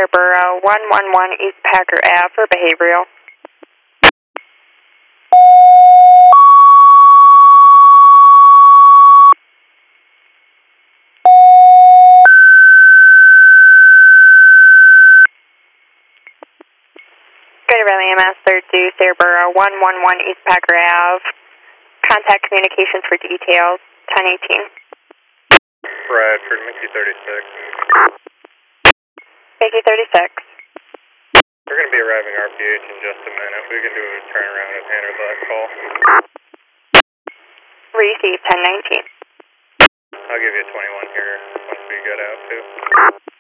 Sarboro 111 East Packer Ave for behavioral. Greater Valley EMS 32 Sarboro 111 East Packer Ave. Contact communications for details 1018. Bradford, Mickey 36. Mickey 36. We're going to be arriving RPH in just a minute. We can do a turnaround and handle that call. Receive 1019. I'll give you a 21 here once we get out too.